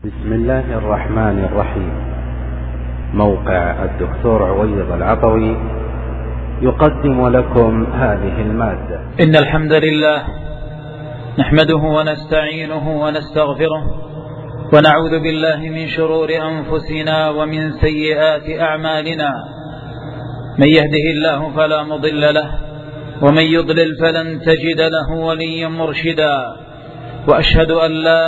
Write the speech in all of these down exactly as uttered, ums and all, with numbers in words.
بسم الله الرحمن الرحيم. موقع الدكتور عويض العطوي يقدم لكم هذه المادة. إن الحمد لله نحمده ونستعينه ونستغفره ونعوذ بالله من شرور أنفسنا ومن سيئات أعمالنا. من يهده الله فلا مضل له ومن يضلل فلن تجد له وليا مرشدا. وأشهد أن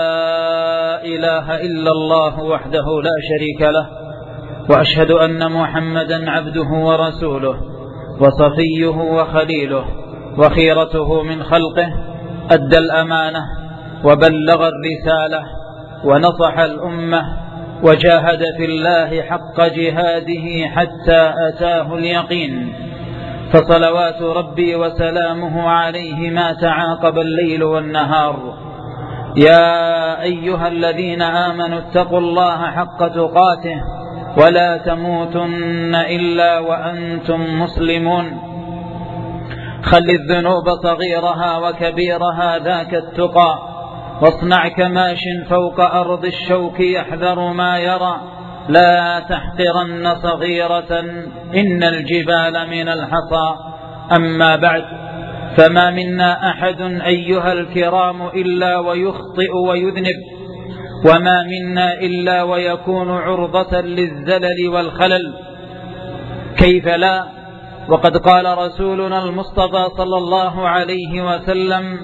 لا إله إلا الله وحده لا شريك له، وأشهد أن محمدا عبده ورسوله وصفيه وخليله وخيرته من خلقه، أدى الأمانة وبلغ الرسالة ونصح الأمة وجاهد في الله حق جهاده حتى أتاه اليقين. فصلوات ربي وسلامه عليه ما تعاقب الليل والنهار. يا أيها الذين آمنوا اتقوا الله حق تقاته ولا تموتن إلا وأنتم مسلمون. خل الذنوب صغيرها وكبيرها ذاك التقى، واصنع كماش فوق أرض الشوك يحذر ما يرى. لا تحقرن صغيرة إن الجبال من الحصى. أما بعد، فما منا أحد أيها الكرام إلا ويخطئ ويذنب، وما منا إلا ويكون عرضة للزلل والخلل. كيف لا، وقد قال رسولنا المصطفى صلى الله عليه وسلم: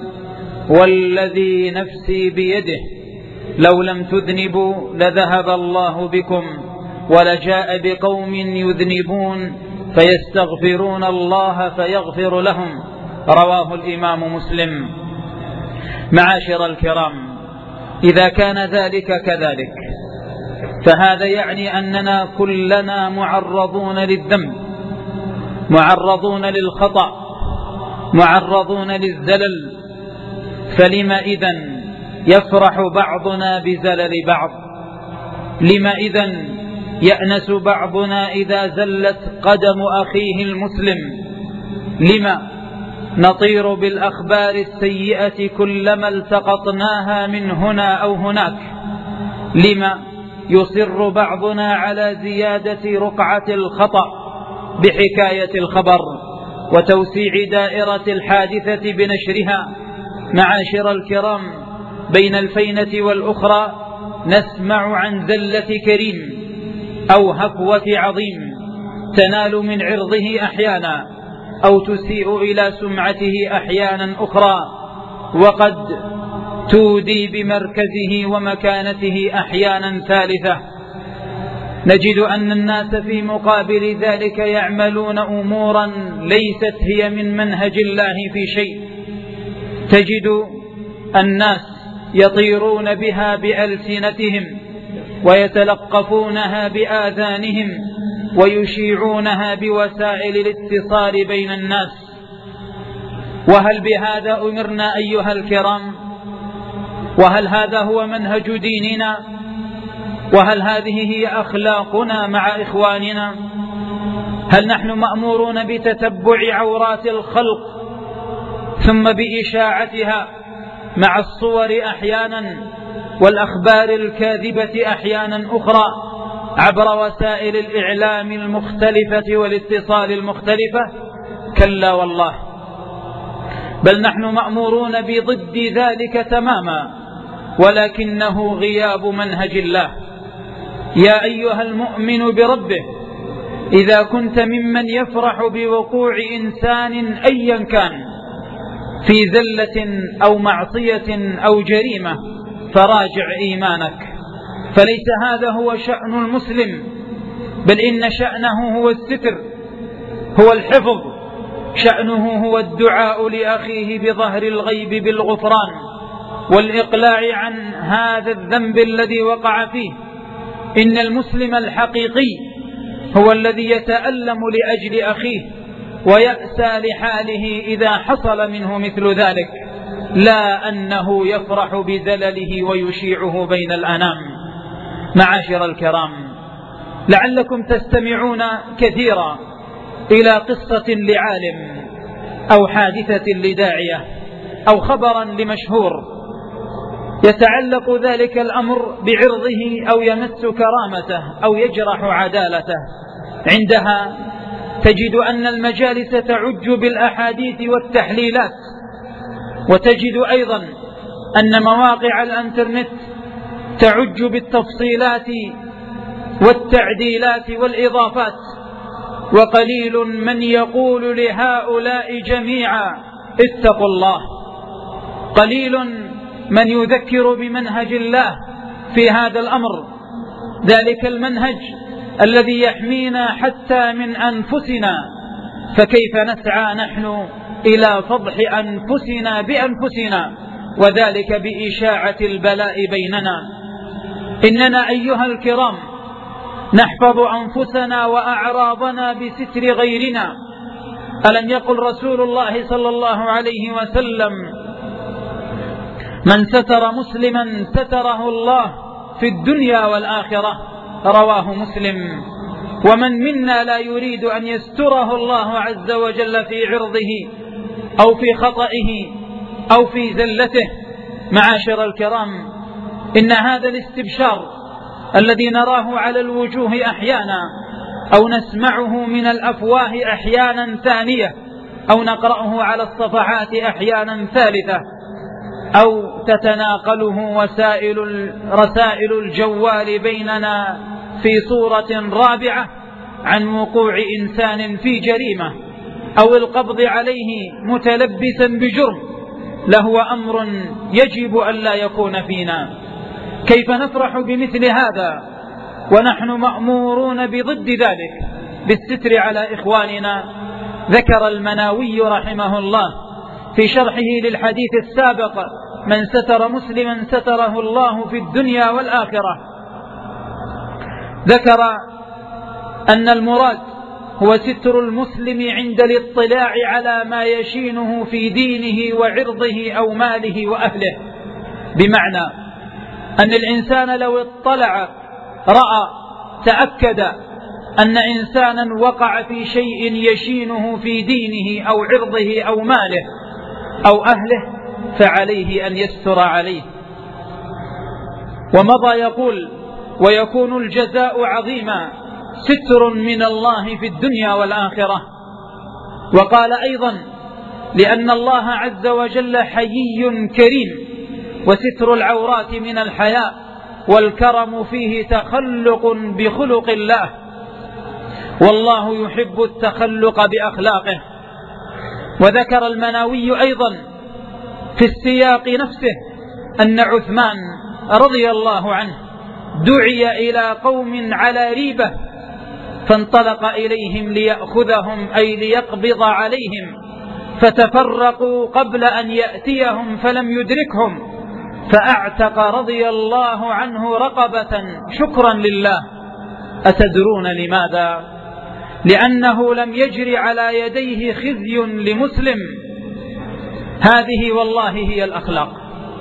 والذي نفسي بيده لو لم تذنبوا لذهب الله بكم ولجاء بقوم يذنبون فيستغفرون الله فيغفر لهم. رواه الإمام مسلم. معاشر الكرام، إذا كان ذلك كذلك فهذا يعني أننا كلنا معرضون للذنب، معرضون للخطأ، معرضون للزلل. فلما إذن يفرح بعضنا بزلل بعض؟ لما إذن يأنس بعضنا إذا زلت قدم أخيه المسلم؟ لما نطير بالأخبار السيئة كلما التقطناها من هنا أو هناك؟ لما يصر بعضنا على زيادة رقعة الخطأ بحكاية الخبر وتوسيع دائرة الحادثة بنشرها؟ معاشر الكرام، بين الفينة والأخرى نسمع عن زلة كريم أو هفوة عظيم تنال من عرضه أحيانا أو تسيء إلى سمعته أحيانا أخرى، وقد تودي بمركزه ومكانته أحيانا ثالثة. نجد أن الناس في مقابل ذلك يعملون أمورا ليست هي من منهج الله في شيء. تجد الناس يطيرون بها بألسنتهم ويتلقفونها بآذانهم ويشيعونها بوسائل الاتصال بين الناس. وهل بهذا أمرنا أيها الكرام؟ وهل هذا هو منهج ديننا؟ وهل هذه هي أخلاقنا مع إخواننا؟ هل نحن مأمورون بتتبع عورات الخلق ثم بإشاعتها مع الصور أحيانا والأخبار الكاذبة أحيانا أخرى عبر وسائل الإعلام المختلفة والاتصال المختلفة؟ كلا والله، بل نحن مأمورون بضد ذلك تماما، ولكنه غياب منهج الله. يا أيها المؤمن بربه، إذا كنت ممن يفرح بوقوع إنسان أيا كان في زلة أو معصية أو جريمة فراجع إيمانك، فليس هذا هو شأن المسلم، بل إن شأنه هو الستر، هو الحفظ. شأنه هو الدعاء لأخيه بظهر الغيب بالغفران والإقلاع عن هذا الذنب الذي وقع فيه. إن المسلم الحقيقي هو الذي يتألم لأجل أخيه ويأسى لحاله إذا حصل منه مثل ذلك، لا أنه يفرح بزلله ويشيعه بين الأنام. معاشر الكرام، لعلكم تستمعون كثيرا إلى قصة لعالم أو حادثة لداعية أو خبرا لمشهور، يتعلق ذلك الأمر بعرضه أو يمس كرامته أو يجرح عدالته، عندها تجد أن المجالس تعج بالأحاديث والتحليلات، وتجد أيضا أن مواقع الانترنت تعج بالتفصيلات والتعديلات والإضافات، وقليل من يقول لهؤلاء جميعا اتقوا الله، قليل من يذكر بمنهج الله في هذا الأمر، ذلك المنهج الذي يحمينا حتى من أنفسنا، فكيف نسعى نحن إلى فضح أنفسنا بأنفسنا، وذلك بإشاعة البلاء بيننا. إننا أيها الكرام نحفظ أنفسنا وأعراضنا بستر غيرنا. ألم يقل رسول الله صلى الله عليه وسلم: من ستر مسلما ستره الله في الدنيا والآخرة، رواه مسلم. ومن منا لا يريد أن يستره الله عز وجل في عرضه أو في خطئه أو في زلته؟ معاشر الكرام، إن هذا الاستبشار الذي نراه على الوجوه أحيانا أو نسمعه من الأفواه أحيانا ثانية أو نقرأه على الصفحات أحيانا ثالثة أو تتناقله وسائل رسائل الجوال بيننا في صورة رابعة عن وقوع إنسان في جريمة أو القبض عليه متلبسا بجرم، لهو أمر يجب أن لا يكون فينا. كيف نفرح بمثل هذا ونحن مأمورون بضد ذلك بالستر على إخواننا؟ ذكر المناوي رحمه الله في شرحه للحديث السابق: من ستر مسلما ستره الله في الدنيا والآخرة. ذكر أن المراد هو ستر المسلم عند الاطلاع على ما يشينه في دينه وعرضه أو ماله وأهله، بمعنى أن الإنسان لو اطلع رأى تأكد أن إنسانا وقع في شيء يشينه في دينه أو عرضه أو ماله أو أهله، فعليه أن يستر عليه. ومضى يقول: ويكون الجزاء عظيما، ستر من الله في الدنيا والآخرة. وقال أيضا: لأن الله عز وجل حيي كريم، وستر العورات من الحياء، والكرم فيه تخلق بخلق الله، والله يحب التخلق بأخلاقه. وذكر المناوي أيضا في السياق نفسه أن عثمان رضي الله عنه دعي إلى قوم على ريبة، فانطلق إليهم ليأخذهم أي ليقبض عليهم، فتفرقوا قبل أن يأتيهم فلم يدركهم، فأعتق رضي الله عنه رقبة شكرا لله. أتدرون لماذا؟ لأنه لم يجري على يديه خزي لمسلم. هذه والله هي الأخلاق.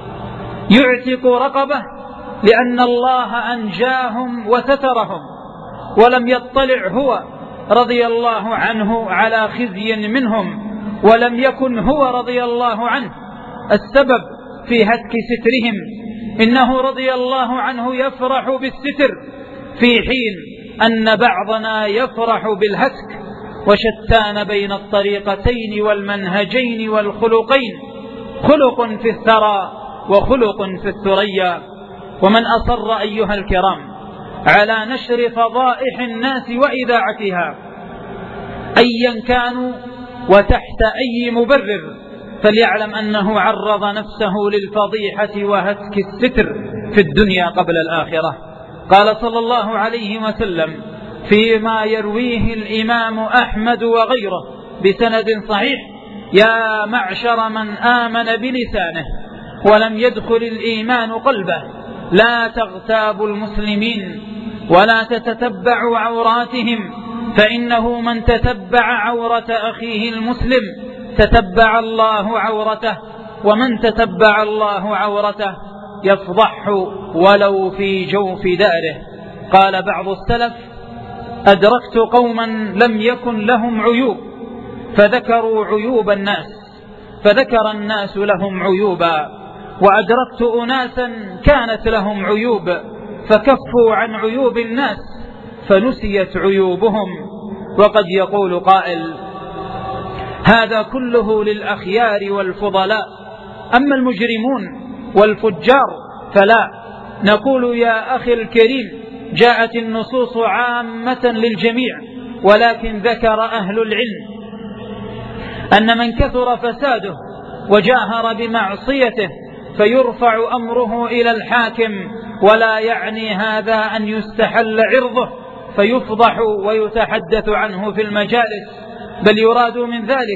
يعتق رقبة لأن الله أنجاهم وسترهم، ولم يطلع هو رضي الله عنه على خزي منهم، ولم يكن هو رضي الله عنه السبب في هتك سترهم. إنه رضي الله عنه يفرح بالستر في حين أن بعضنا يفرح بالهتك، وشتان بين الطريقتين والمنهجين والخلقين، خلق في الثرى وخلق في الثريا. ومن أصر أيها الكرام على نشر فضائح الناس وإذاعتها أيا كانوا وتحت أي مبرر، فليعلم أنه عرض نفسه للفضيحة وهتك الستر في الدنيا قبل الآخرة. قال صلى الله عليه وسلم فيما يرويه الإمام أحمد وغيره بسند صحيح: يا معشر من آمن بلسانه ولم يدخل الإيمان قلبه، لا تغتابوا المسلمين ولا تتتبعوا عوراتهم، فإنه من تتبع عورة أخيه المسلم تتبع الله عورته، ومن تتبع الله عورته يفضحه ولو في جوف داره. قال بعض السلف: أدركت قوما لم يكن لهم عيوب فذكروا عيوب الناس، فذكر الناس لهم عيوبا، وأدركت أناسا كانت لهم عيوب فكفوا عن عيوب الناس فنسيت عيوبهم. وقد يقول قائل: هذا كله للأخيار والفضلاء، أما المجرمون والفجار فلا. نقول يا أخي الكريم: جاءت النصوص عامة للجميع، ولكن ذكر أهل العلم أن من كثر فساده وجاهر بمعصيته فيرفع أمره إلى الحاكم، ولا يعني هذا أن يستحل عرضه فيفضح ويتحدث عنه في المجالس، بل يراد من ذلك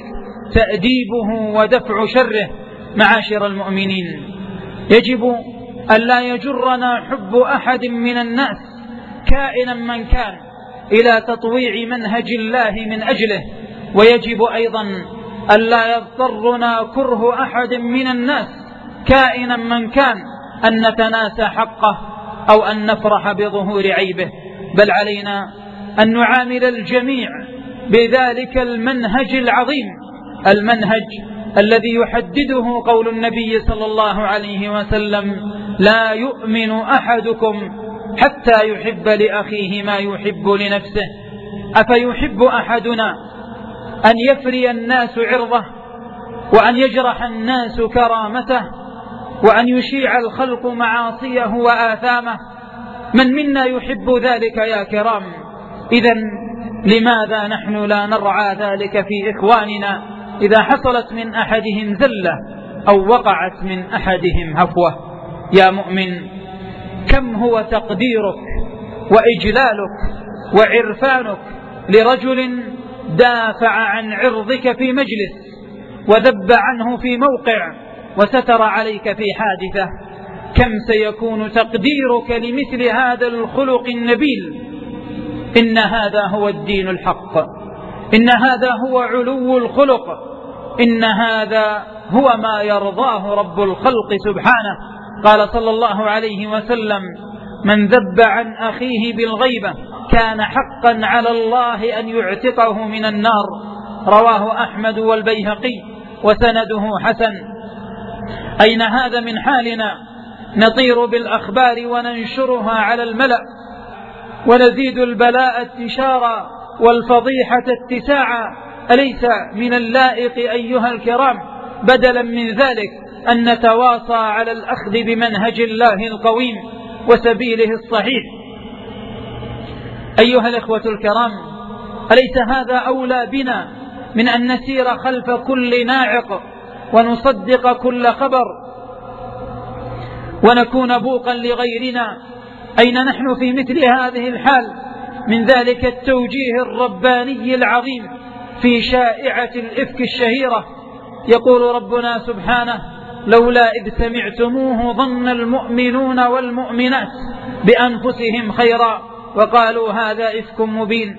تأديبه ودفع شره. معاشر المؤمنين، يجب أن لا يجرنا حب أحد من الناس كائنا من كان إلى تطويع منهج الله من أجله، ويجب أيضا أن لا يضطرنا كره أحد من الناس كائنا من كان أن نتناسى حقه أو أن نفرح بظهور عيبه، بل علينا أن نعامل الجميع بذلك المنهج العظيم، المنهج الذي يحدده قول النبي صلى الله عليه وسلم: لا يؤمن أحدكم حتى يحب لأخيه ما يحب لنفسه. أفيحب أحدنا أن يفري الناس عرضه، وأن يجرح الناس كرامته، وأن يشيع الخلق معاصيه وآثامه؟ من منا يحب ذلك يا كرام؟ إذن لماذا نحن لا نرعى ذلك في إخواننا إذا حصلت من أحدهم زلة أو وقعت من أحدهم هفوة؟ يا مؤمن، كم هو تقديرك وإجلالك وعرفانك لرجل دافع عن عرضك في مجلس، وذب عنه في موقع، وستر عليك في حادثة. كم سيكون تقديرك لمثل هذا الخلق النبيل؟ إن هذا هو الدين الحق، إن هذا هو علو الخلق، إن هذا هو ما يرضاه رب الخلق سبحانه. قال صلى الله عليه وسلم: من ذب عن أخيه بالغيبة كان حقا على الله أن يعتقه من النار. رواه أحمد والبيهقي وسنده حسن. أين هذا من حالنا؟ نطير بالأخبار وننشرها على الملأ، ونزيد البلاء انتشارا والفضيحة اتساعا. أليس من اللائق أيها الكرام بدلا من ذلك أن نتواصى على الأخذ بمنهج الله القويم وسبيله الصحيح؟ أيها الإخوة الكرام، أليس هذا أولى بنا من أن نسير خلف كل ناعق ونصدق كل خبر ونكون بوقا لغيرنا؟ أين نحن في مثل هذه الحال من ذلك التوجيه الرباني العظيم في شائعة الإفك الشهيرة؟ يقول ربنا سبحانه: لولا إذ سمعتموه ظن المؤمنون والمؤمنات بأنفسهم خيرا وقالوا هذا إفك مبين.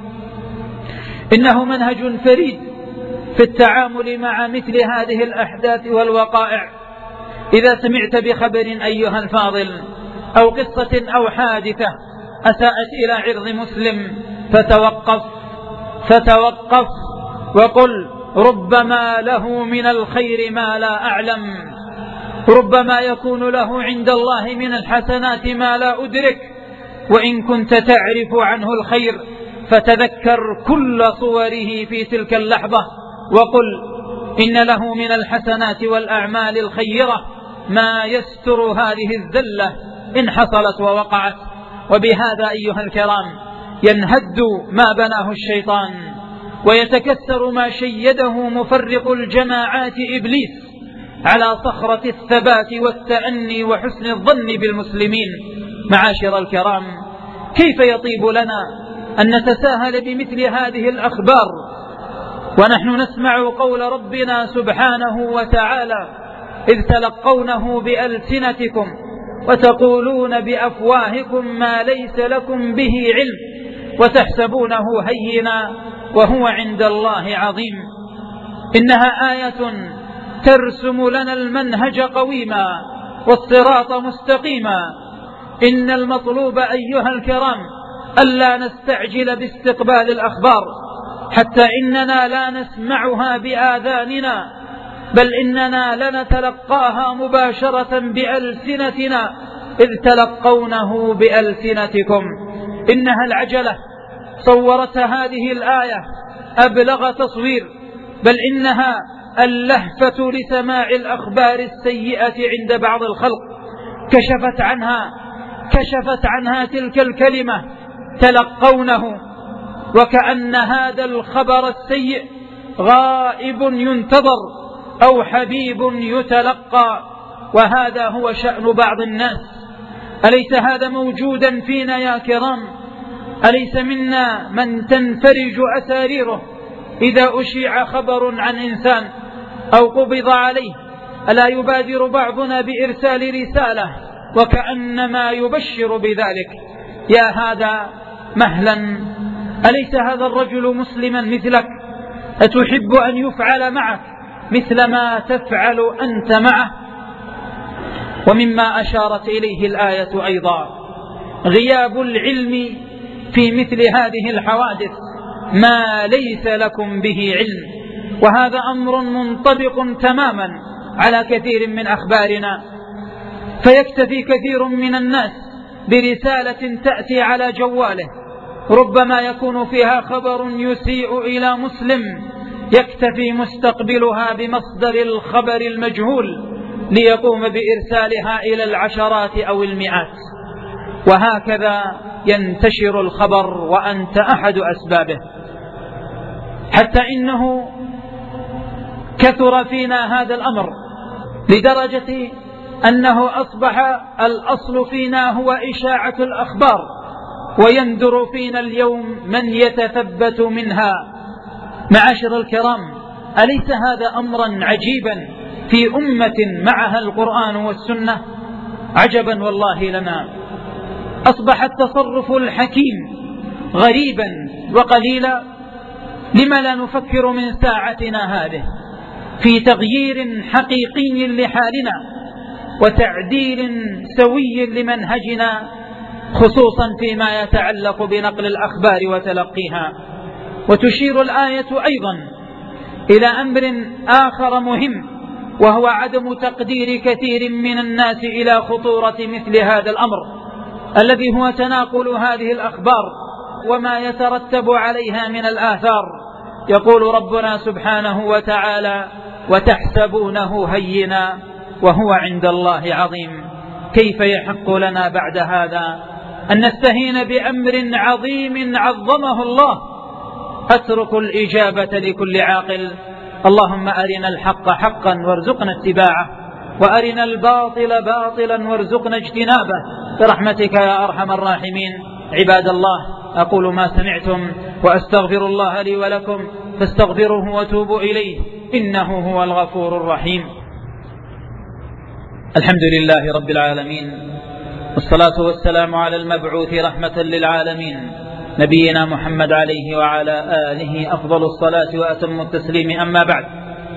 إنه منهج فريد في التعامل مع مثل هذه الأحداث والوقائع. إذا سمعت بخبر أيها الفاضل أو قصة أو حادثة أساءت إلى عرض مسلم فتوقف فتوقف وقل: ربما له من الخير ما لا أعلم، ربما يكون له عند الله من الحسنات ما لا أدرك. وإن كنت تعرف عنه الخير فتذكر كل صوره في تلك اللحظة وقل: إن له من الحسنات والأعمال الخيرة ما يستر هذه الزلة إن حصلت ووقعت. وبهذا أيها الكرام ينهد ما بناه الشيطان ويتكسر ما شيده مفرق الجماعات إبليس على صخرة الثبات والتأني وحسن الظن بالمسلمين. معاشر الكرام، كيف يطيب لنا أن نتساهل بمثل هذه الأخبار ونحن نسمع قول ربنا سبحانه وتعالى: إذ تلقونه بألسنتكم وتقولون بأفواهكم ما ليس لكم به علم وتحسبونه هينا وهو عند الله عظيم. إنها آية ترسم لنا المنهج قويما والصراط مستقيما. إن المطلوب أيها الكرام ألا نستعجل باستقبال الأخبار حتى إننا لا نسمعها بآذاننا بل إننا لنتلقاها مباشرة بألسنتنا إذ تلقونه بألسنتكم. إنها العجلة صورت هذه الآية أبلغ تصوير، بل إنها اللهفة لسماع الأخبار السيئة عند بعض الخلق. كشفت عنها كشفت عنها تلك الكلمة تلقونه، وكأن هذا الخبر السيء غائب ينتظر أو حبيب يتلقى. وهذا هو شأن بعض الناس. أليس هذا موجودا فينا يا كرام؟ أليس منا من تنفرج أساريره إذا أشيع خبر عن إنسان أو قبض عليه ألا يبادر بعضنا بإرسال رسالة وكأنما يبشر بذلك؟ يا هذا مهلا، أليس هذا الرجل مسلما مثلك؟ أتحب أن يفعل معك مثل ما تفعل أنت معه؟ ومما أشارت إليه الآية أيضا غياب العلم في مثل هذه الحوادث، ما ليس لكم به علم. وهذا أمر منطبق تماما على كثير من أخبارنا، فيكتفي كثير من الناس برسالة تأتي على جواله ربما يكون فيها خبر يسيء إلى مسلم، يكتفي مستقبلها بمصدر الخبر المجهول ليقوم بإرسالها إلى العشرات أو المئات، وهكذا ينتشر الخبر وأنت أحد أسبابه. حتى إنه كثر فينا هذا الأمر لدرجة أنه أصبح الأصل فينا هو إشاعة الأخبار، ويندر فينا اليوم من يتثبت منها. معاشر الكرام، أليس هذا أمرا عجيبا في أمة معها القرآن والسنة؟ عجبا والله لنا. أصبح التصرف الحكيم غريبا وقليلا. لما لا نفكر من ساعتنا هذه في تغيير حقيقي لحالنا وتعديل سوي لمنهجنا، خصوصا فيما يتعلق بنقل الأخبار وتلقيها؟ وتشير الآية أيضا إلى أمر آخر مهم، وهو عدم تقدير كثير من الناس إلى خطورة مثل هذا الأمر الذي هو تناقل هذه الأخبار وما يترتب عليها من الآثار. يقول ربنا سبحانه وتعالى: وتحسبونه هينا وهو عند الله عظيم. كيف يحق لنا بعد هذا أن نستهين بأمر عظيم عظمه الله؟ أترك الإجابة لكل عاقل. اللهم أرنا الحق حقا وارزقنا اتباعه، وأرنا الباطل باطلا وارزقنا اجتنابه برحمتك يا أرحم الراحمين. عباد الله، أقول ما سمعتم وأستغفر الله لي ولكم فاستغفروه وتوبوا إليه إنه هو الغفور الرحيم. الحمد لله رب العالمين، والصلاة والسلام على المبعوث رحمة للعالمين نبينا محمد عليه وعلى آله أفضل الصلاة وأتم التسليم. أما بعد،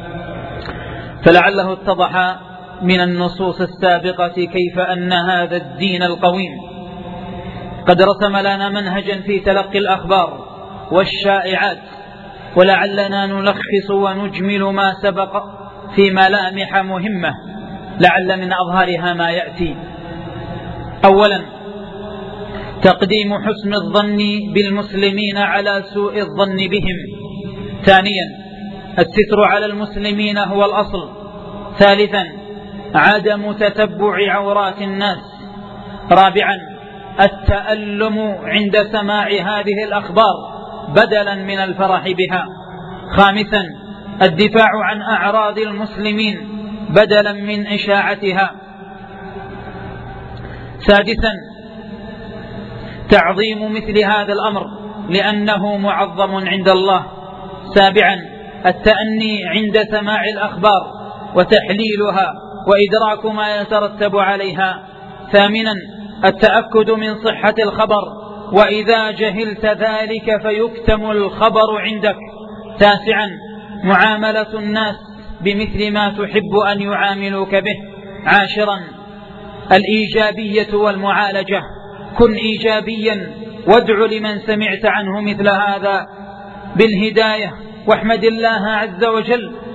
فلعله اتضح من النصوص السابقة كيف أن هذا الدين القويم قد رسم لنا منهجا في تلقي الأخبار والشائعات، ولعلنا نلخص ونجمل ما سبق في ملامح مهمة لعل من أظهرها ما يأتي. أولا، تقديم حسن الظن بالمسلمين على سوء الظن بهم. ثانيا، الستر على المسلمين هو الأصل. ثالثا، عدم تتبع عورات الناس. رابعا، التألم عند سماع هذه الأخبار بدلا من الفرح بها. خامسا، الدفاع عن أعراض المسلمين بدلا من إشاعتها. سادسا، تعظيم مثل هذا الأمر لأنه معظم عند الله. سابعا، التأني عند سماع الأخبار وتحليلها وإدراك ما يترتب عليها. ثامنا، التأكد من صحة الخبر، وإذا جهلت ذلك فيكتم الخبر عندك. تاسعا، معاملة الناس بمثل ما تحب أن يعاملوك به. عاشرا، الإيجابية والمعالجة. كن إيجابيا وادع لمن سمعت عنه مثل هذا بالهداية، واحمد الله عز وجل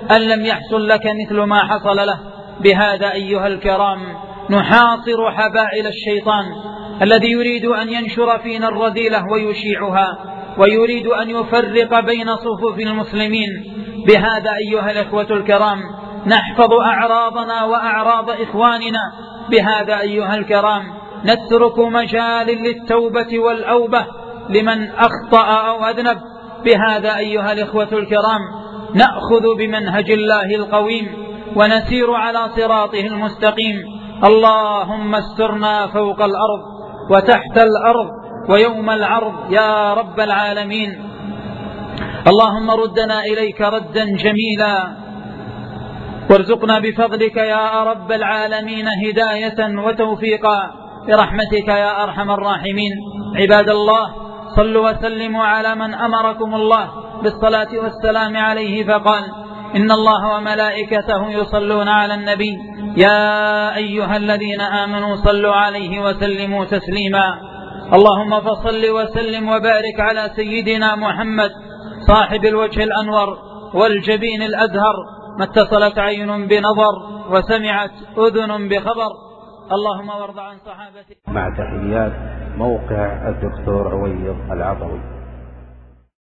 أن لم يحصل لك مثل ما حصل له. بهذا أيها الكرام نحاصر حبائل الشيطان الذي يريد أن ينشر فينا الرذيلة ويشيعها، ويريد أن يفرق بين صفوف المسلمين. بهذا أيها الإخوة الكرام نحفظ أعراضنا وأعراض إخواننا. بهذا أيها الكرام نترك مجال للتوبة والأوبة لمن أخطأ أو أذنب. بهذا أيها الإخوة الكرام نأخذ بمنهج الله القويم ونسير على صراطه المستقيم. اللهم استرنا فوق الأرض وتحت الأرض ويوم العرض يا رب العالمين. اللهم ردنا إليك ردا جميلا، وارزقنا بفضلك يا رب العالمين هداية وتوفيقا برحمتك يا أرحم الراحمين. عباد الله، صلوا وسلموا على من أمركم الله بالصلاة والسلام عليه فقال: إن الله وملائكته يصلون على النبي يا أيها الذين آمنوا صلوا عليه وسلموا تسليما. اللهم فصل وسلم وبارك على سيدنا محمد صاحب الوجه الأنور والجبين الأزهر، ما اتصلت عين بنظر وسمعت أذن بخبر. اللهم وارض عن صحابته. مع تحيات موقع الدكتور عويض العطوي.